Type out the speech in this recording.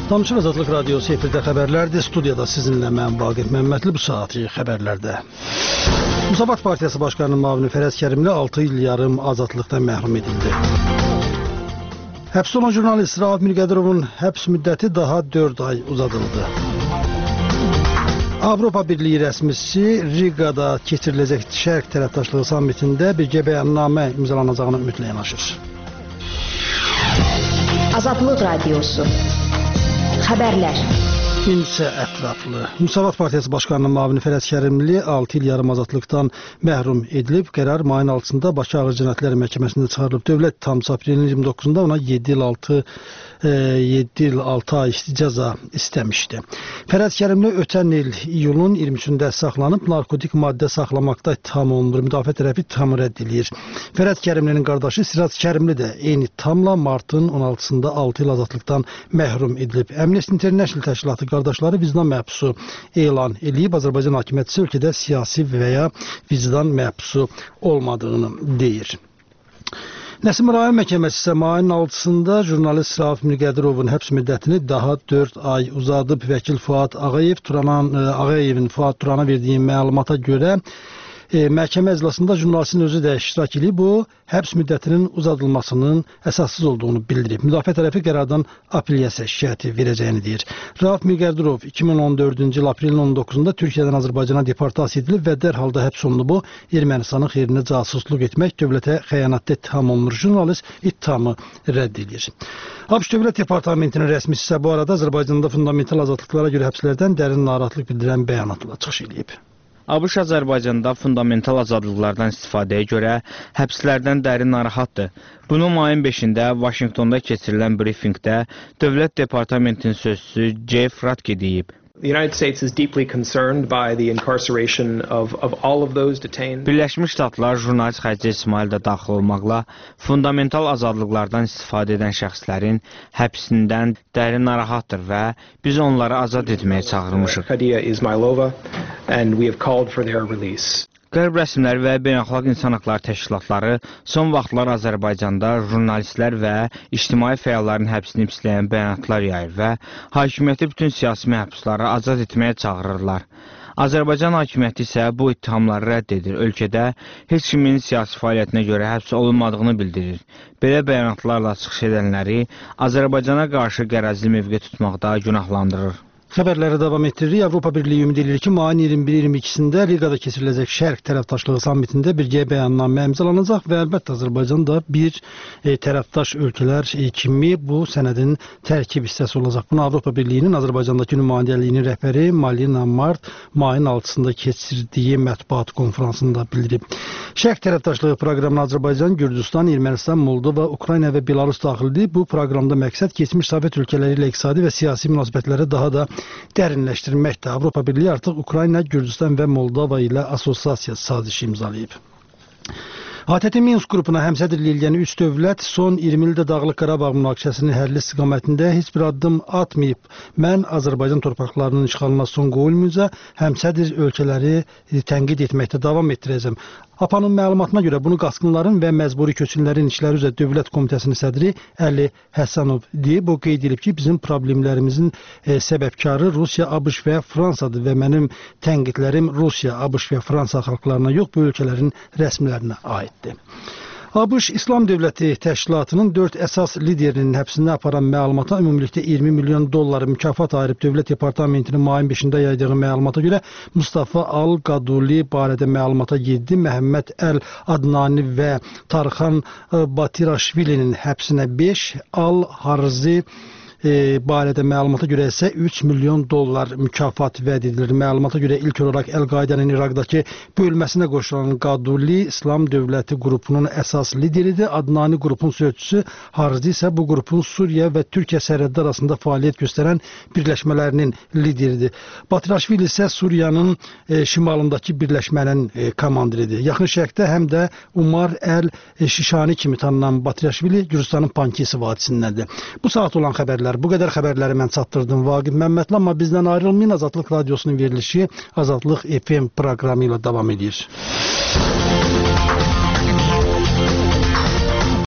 Tamçı Azadlıq Radiosu efirdə xəbərlərdir. Studiyada sizinlə mən Vaqif Məmmədli bu saatı xəbərlərdə. Müsavat Partiyası Başkanının müavini Fərəz Kərimli 6 il yarım azadlıqdan məhrum edildi. Həbs olan jurnalist Rauf Mirqədirovun həbs müddəti daha 4 ay uzadıldı. Avropa Birliyi rəsmisi Rigada keçiriləcək Şərq tərəfdaşlığı sammitində birgə bəyannamə imzalanacağına ümidlə yanaşır. Azadlıq Radiosu Xəbərlər. İnsə ətraflı. Müsavat Partiyası Başkanının müavini Fərəz Kərimli 6 il yarım azadlıqdan məhrum edilib. Qərar mayın 6-sında Bakı Ağır Cinayətlər Məhkəməsində çıxarılıb. Dövlət ittihamçısı aprelin 29-da ona 7 il 6 ay cəza istəmişdi. Fərəz Kərimli ötən il iyulun 23-də saxlanıb, narkotik maddə saxlamaqda ittiham olunur. Müdafiə tərəfi ittihamı rədd edir. Fərəz Kərimlinin qardaşı Siraj Kərimli də eyni ittihamla martın 16-sında 6 il azadlıqdan məhrum edilib. Amnesty International təşkilatı qardaşları vicdan məhbusu elan edib. Azərbaycan hakimiyyəti ölkədə siyasi və ya vicdan məhbusu olmadığını deyir. Nəsim Rayon Məhkəməsi isə mayın 6-sında jurnalist Rauf Mirqədirovun həbs müddətini daha 4 ay uzadıb. Vəkil Fuad Ağayevin Fuad Turana verdiyi məlumata görə məhkəmə iclasında jurnalistin özü də iştirak edib. Bu, həbs müddətinin uzadılmasının əsassız olduğunu bildirib. Müdafiə tərəfi qərardan apellyasiya şikayəti verəcəyini deyir. Rauf Mirqədirov 2014-cü il aprelin 19-da Türkiyədən Azərbaycana deportasiya edilib və dərhal da həbs olunub. Bu, Ermənistanın xeyrinə casusluq etmək, dövlətə xəyanətdə ittiham olunur. Jurnalist ittihamı rədd edir. ABŞ Dövlət Departamentinin rəsmisi isə bu arada Azərbaycanda fundamental azadlıqlara görə həbslərdən dərin narahatlıq bildirən bəyanatla çıxış edib. ABŞ Azərbaycanda fundamental azadlıqlardan istifadəyə görə həbslərdən dərin narahatdır. Bunu mayın 5-də Vaşinqtonda keçirilən brifinqdə Dövlət Departamentinin sözçüsü Jeff Ratke deyib. Birləşmiş Ştatlar jurnalist Xəcər İsmail də daxil olmaqla fundamental azadlıqlardan istifadə edən şəxslərin həbsindən dərin narahatdır və biz onları azad etməyə çağırmışıq. Qərb rəsmləri və beynəlxalq insan haqları təşkilatları son vaxtlar Azərbaycanda jurnalistlər və ictimai fəalların həbsini pisləyən bəyanatlar yayır və hakimiyyəti bütün siyasi məhbusları azad etməyə çağırırlar. Azərbaycan hakimiyyəti isə bu ittihamları rədd edir. Ölkədə heç kimin siyasi fəaliyyətinə görə həbs olunmadığını bildirir. Belə bəyanatlarla çıxış edənləri Azərbaycana qarşı qərəzli mövqe tutmaqda günahlandırır. Xəbərləri davam etdiririk. Avropa Birliyi ümid edir ki, mayın 21-22-sində Rigada keçiriləcək Şərq tərəfdaşlığı sammitində birgə bəyannamə imzalanacaq və əlbəttə Azərbaycan da bir tərəfdaş ölkələr kimi bu sənədin tərkib hissəsi olacaq. Bunu Avropa Birliyinin Azərbaycandakı nümayəndəliyinin rəhbəri Malina Mart mayın 6-sında keçirdiyi mətbuat konferansında bildirib. Şərq tərəfdaşlığı proqramına Azərbaycan, Gürcüstan, Ermənistan, Moldova, Ukrayna və Belarus daxildir. Bu proqramda məqsəd keçmiş Sovet ölkələri ilə iqtisadi və siyasi münasibətləri daha da dərinləşdirməkdir. Avropa Birliyi artıq Ukrayna, Gürcüstan və Moldova ilə assosiasiya sazişi imzalayıb. ATƏT Minsk qrupuna həmsədrlik eləyən 3 dövlət son 20 ildə Dağlıq Qarabağ münaqişəsinin həlli istiqamətində heç bir addım atmayıb. Mən Azərbaycan torpaqlarının işğalına son qoyulmayınca həmsədr ölkələri tənqid etməkdə davam etdirəcəm. APA'nın məlumatına görə bunu qaçqınların və məcburi köçkünlərin işləri üzrə Dövlət Komitəsinin sədri Əli Həsənov deyib. O qeyd edib ki, bizim problemlərimizin səbəbkarı Rusiya, ABŞ və Fransadır və mənim tənqidlərim Rusiya, ABŞ və Fransa xalqlarına yox, bu ölkələrin rəsmilərinə aiddir. ABŞ İslam Dövləti Təşkilatının 4 əsas liderinin həbsində aparan məlumata ümumilikdə 20 milyon dollar mükafat ayırıb. Dövlət Departamentinin mayın 5-də yaydığı məlumata görə Mustafa Al-Qaduli barədə məlumata 7, Məhəmməd Əl-Adnani və Tarxan Batiraşvilinin həbsinə 5, Al-Harzi barədə məlumata görə isə 3 milyon dollar mükafat vəd edilir. Məlumata görə ilk olaraq Əl-Qaidənin İraqdakı bölməsinə qoşulan Qaduli İslam Dövləti qrupunun əsas lideridir. Adnani qrupun sözçüsü, Harzi isə bu qrupun Suriya və Türkiyə sərhəddə arasında fəaliyyət göstərən birləşmələrinin lideridir. Batiraşvili isə Suriyanın şimalındakı birləşmənin komandiridir. Yaxın Şərqdə həm də Umar Əl-Şişani kimi tanınan Batiraşvili Gürcüstanın Pankisi vadisindədir. Bu saat olan xəbərlər bu qədər xəbərləri mən çatdırdım Vaqif Məmmədli, amma bizdən ayrılmayın. Azadlıq Radiosunun verilişi Azadlıq FM proqramı ilə davam edir.